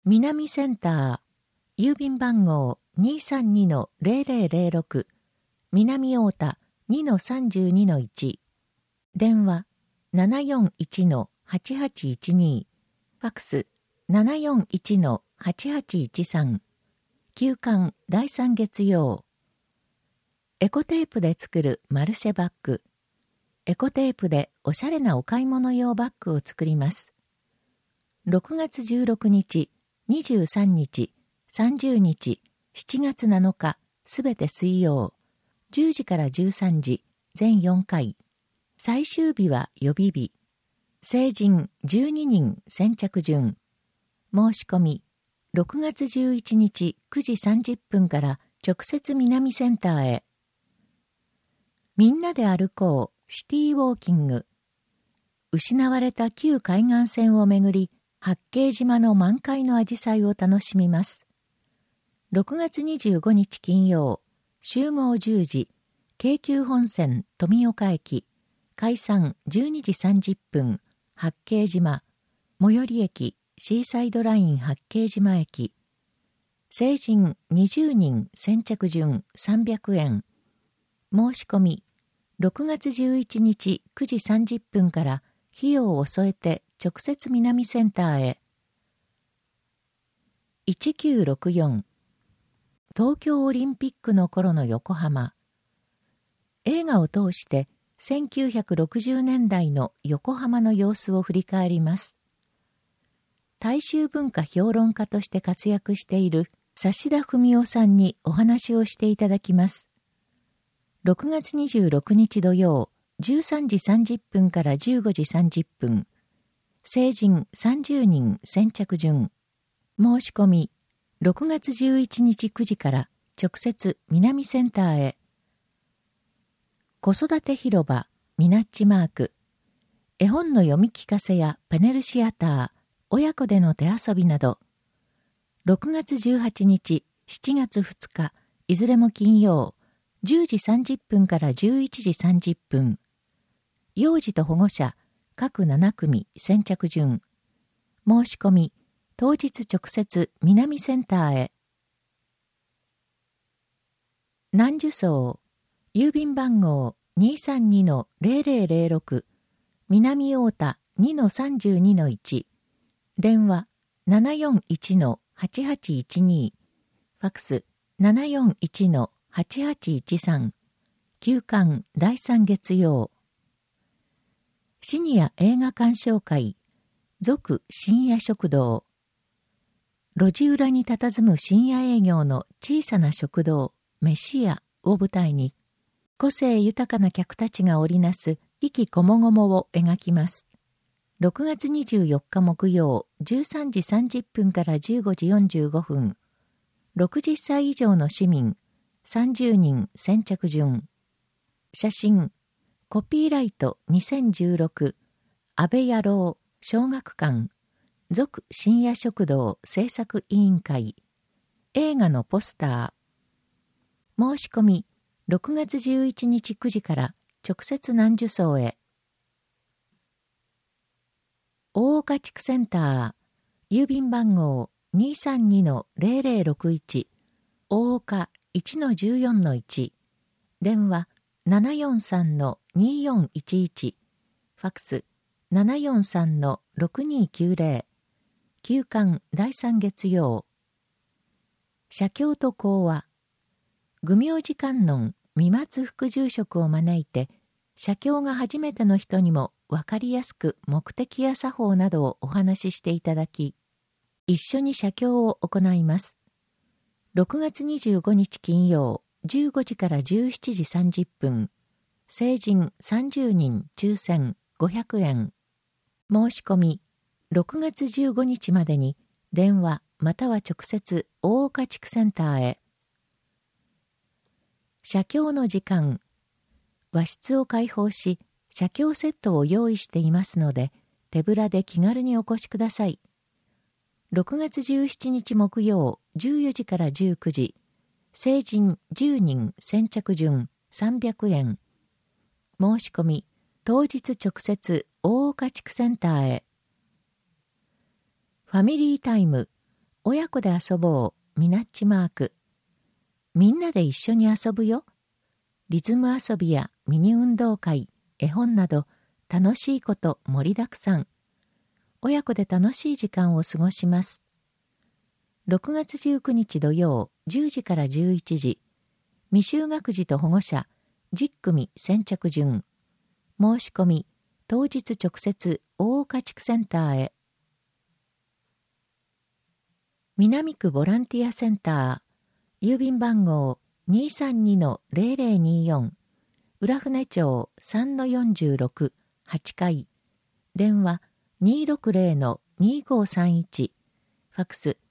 南センター、郵便番号 232-0006、南太田 2-32-1、電話 741-8812、ファックス 741-8813、休刊第3月曜。エコテープで作るマルシェバッグ。エコテープでおしゃれなお買い物用バッグを作ります。6月16日、23日、30日、7月7日、すべて水曜、10時から13時、全4回。最終日は予備日。成人12人先着順。申し込み、6月11日9時30分から直接南センターへ。みんなで歩こう、シティウォーキング。失われた旧海岸線をめぐり、八景島の満開の紫陽花を楽しみます。6月25日金曜、集合10時、京急本線富岡駅、解散12時30分、八景島、最寄り駅、シーサイドライン八景島駅。成人20人先着順300円。申し込み、6月11日9時30分から費用を添えて直接南センターへ。1964、東京オリンピックの頃の横浜。映画を通して1960年代の横浜の様子を振り返ります。大衆文化評論家として活躍している指田文夫さんにお話をしていただきます。6月26日土曜、13時30分から15時30分。成人30人先着順。申し込み、6月11日9時から直接南センターへ。子育て広場、ミナッチマーク。絵本の読み聞かせやパネルシアター、親子での手遊びなど。6月18日、7月2日、いずれも金曜、10時30分から11時30分。幼児と保護者、各7組先着順。申し込み、当日直接南センターへ。南樹荘、郵便番号 232-0006、南太田 2-32-1、電話 741-8812、ファックス 741-8813、休刊第3月曜。シニア映画鑑賞会、続深夜食堂。路地裏に佇む深夜営業の小さな食堂、飯屋を舞台に、個性豊かな客たちが織りなす意気こもごもを描きます。6月24日木曜、13時30分から15時45分。60歳以上の市民、30人先着順。写真、コピーライト2016、安倍野郎小学館、続深夜食堂制作委員会、映画のポスター。申し込み、6月11日9時から直接南樹荘へ。大岡地区センター、郵便番号 232-0061、大岡 1-14-1、電話 743-2411、ファックス 743-6290、休刊第3月曜。写経と講話。愚明寺観音三松副住職を招いて、写経が初めての人にもわかりやすく目的や作法などをお話ししていただき、一緒に写経を行います。6月25日金曜、15時から17時30分。成人30人抽選500円。申し込み、6月15日までに電話または直接大岡地区センターへ。写経の時間。和室を開放し、写経セットを用意していますので、手ぶらで気軽にお越しください。6月17日木曜、14時から19時。成人10人先着順300円。申し込み、当日直接大岡地区センターへ。ファミリータイム、 親子で遊ぼう、ミナッチマーク。みんなで一緒に遊ぶよ。リズム遊びやミニ運動会、絵本など楽しいこと盛りだくさん。親子で楽しい時間を過ごします。6月19日土曜10時から11時。未就学児と保護者10組先着順。申し込み当日直接大岡地区センターへ。南区ボランティアセンター、郵便番号 232-0024、浦船町 3-46、8階、電話 260-2531、ファクス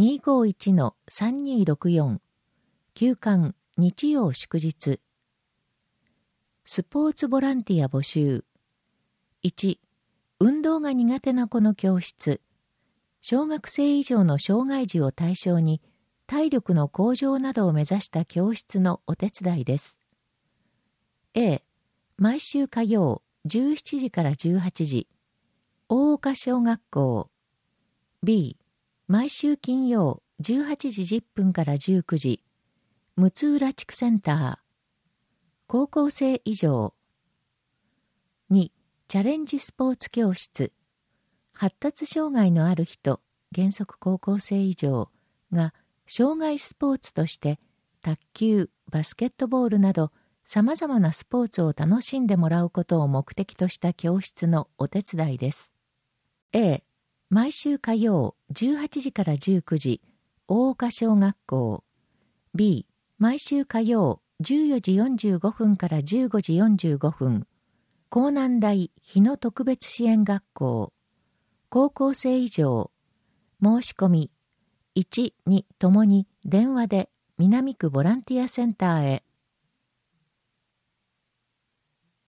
251-3264、休館日曜祝日。スポーツボランティア募集。1、運動が苦手な子の教室。小学生以上の障害児を対象に体力の向上などを目指した教室のお手伝いです。A、毎週火曜17時から18時、大岡小学校。B、毎週金曜18時10分から19時、六浦地区センター。高校生以上。2、チャレンジスポーツ教室。発達障害のある人、原則高校生以上が障害スポーツとして卓球、バスケットボールなどさまざまなスポーツを楽しんでもらうことを目的とした教室のお手伝いです。A、毎週火曜18時から19時、大岡小学校。B、毎週火曜14時45分から15時45分、江南大日野特別支援学校。高校生以上。申し込み1、2ともに電話で南区ボランティアセンターへ。